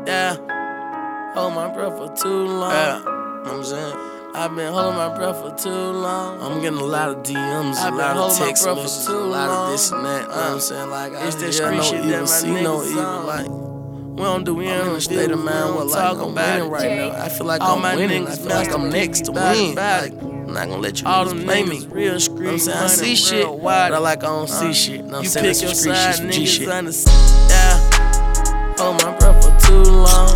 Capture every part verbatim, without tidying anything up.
Yeah, hold my breath for too long. Yeah, you know what I'm saying? I've been holding my breath for too long. I'm getting a lot of D Ms, a lot of text messages, a lot of this and that. You know what I'm saying? Like, it's that street shit that my niggas on. Like, we don't do, we ain't in a state of mind. We're talking about it right now. I feel like I'm winning. I feel like I'm next to win. Like, I'm not gonna let you all them play me. Real street, I'm saying I see shit, but I like I don't see shit. I'm saying that's some street shit, some G shit. Yeah, hold my breath for too long.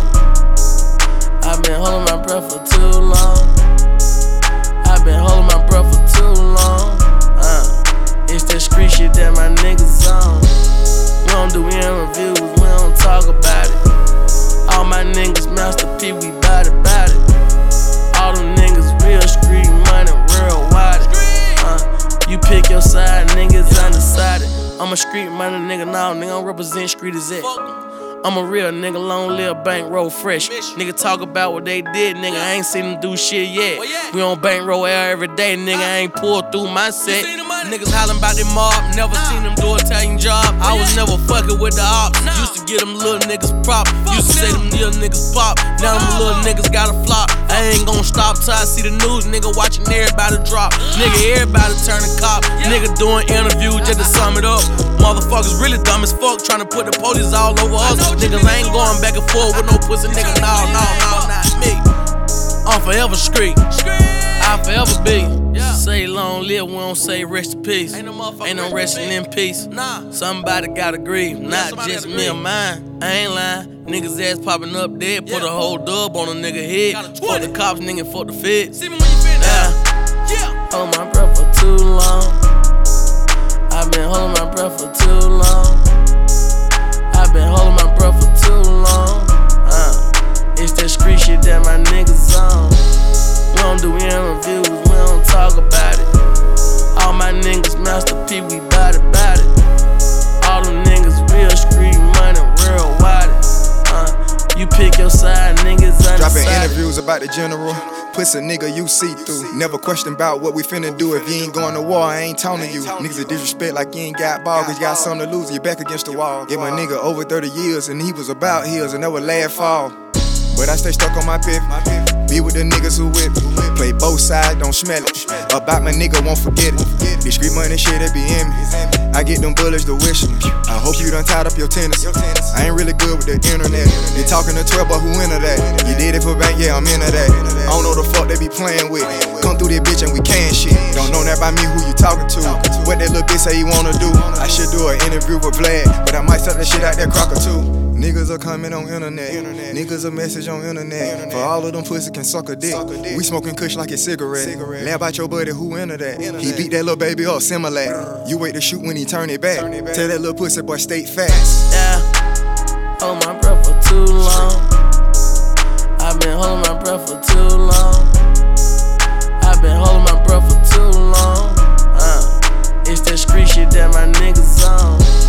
I've been holding my breath for too long. I've been holding my breath for too long. Uh, it's that street shit that my niggas on. We don't do interviews, we don't talk about it. All my niggas Master P, we bout it, bout it. All them niggas real street money, real wide. Uh, you pick your side, niggas undecided. I'm a street money nigga now, nigga, I don't represent street as it. I'm a real nigga, long live bankroll fresh. Nigga talk about what they did, nigga, I ain't seen them do shit yet. We on bankroll air every day, nigga, I ain't pulled through my set. Niggas hollering about their mob, never seen them do a Italian job. I was never fucking with the ops, used to get them little niggas prop. Used to say them little niggas pop, now them little niggas gotta flop. I ain't gon' stop till I see the news, nigga watching everybody drop. Nigga, everybody turning cop, nigga doing interviews just to sum it up. Motherfuckers really dumb as fuck, tryna put the police all over us. Niggas ain't going back and forth with no pussy nigga, no, no, no, not me. I'm forever street, I'll forever be. Say long live, we don't say rest in peace. Ain't no, ain't no resting in peace. Nah. Somebody gotta grieve, not just me or mine. I ain't lying. Niggas ass popping up dead, put a whole dub on a nigga head. Fuck the cops, nigga, fuck the feds. See me when you finish. Yeah. Yeah. Hold my breath for too long. I've been holding my breath for too long. I've been holding my breath for too long. Uh, it's that street shit that my niggas on. We don't do interviews, we don't talk about it. All my niggas Master P, we bout it, bout it. All them niggas real street money, real wide. Uh, you pick your side, niggas undecided. Dropping interviews about the general. Pussy nigga you see through. Never question about what we finna do. If you ain't going to war, I ain't talking to you. Niggas a disrespect like you ain't got ball, cause you got something to lose, you back against the wall. Get my nigga over thirty years and he was about heels and that was last fall. But I stay stuck on my piff. Be with the niggas who whip. Play both sides, don't smell it. About my nigga, won't forget it. This street money shit, that be in me. I get them bullets to wish me. I hope you done tied up your tennis. I ain't really good with the internet. You talking to twelve, but who into that? You did it for bank, yeah, I'm into that. I don't know the fuck they be playing with. Come through this bitch and we can shit. Don't know that by me, who you talking to. What that little bitch say he wanna do. I should do an interview with Vlad, but I might start that shit out that crocker too. Niggas are coming on internet. internet. Niggas a message on internet. internet. For all of them pussy can suck a dick. Suck a dick. We smoking kush like a cigarette. cigarette. Laugh about your buddy who into that. Internet. He beat that little baby up, Similac. You wait to shoot when he turn it back. Turn it back. Tell that little pussy boy stay fast. Yeah, hold my breath for too long. I've been holding my breath for too long. I've been holding my breath for too long. Uh, it's that street shit that my niggas on.